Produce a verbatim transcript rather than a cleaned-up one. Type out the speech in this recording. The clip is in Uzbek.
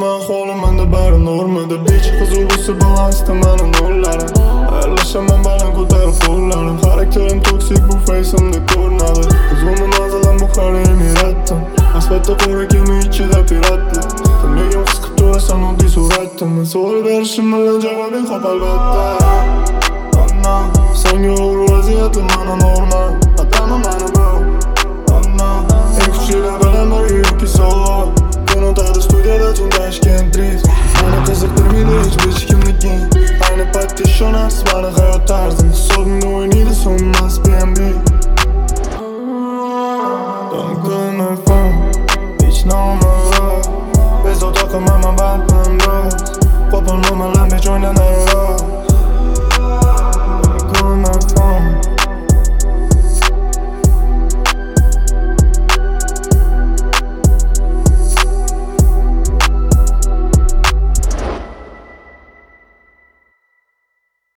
man holim menda bari normada. Bitch qiziquvsi balansda mani nullarim. Aylashaman baland ko'tarib qo'llarim. Xarakterim toksik, bu face'imda ko'rinadi. Ko'zimni nazalan bu har emiratdim. Asfaltda qora kema ichida piratlar. Nega siqib turasan oddiy suratdim. Savol berishim bilan javobing qop albatta. Anna, senga o'g'ri vaziyatli mana normal. Atama mani bu. Anna, eng kuchlilar bilan birga yoki solo. Unutadi studiyada tun Tashkent Tris. Meni qiziqtirmaydi hech hech kimniki. Ayni paytda ishonasiz mani hayot tarzi.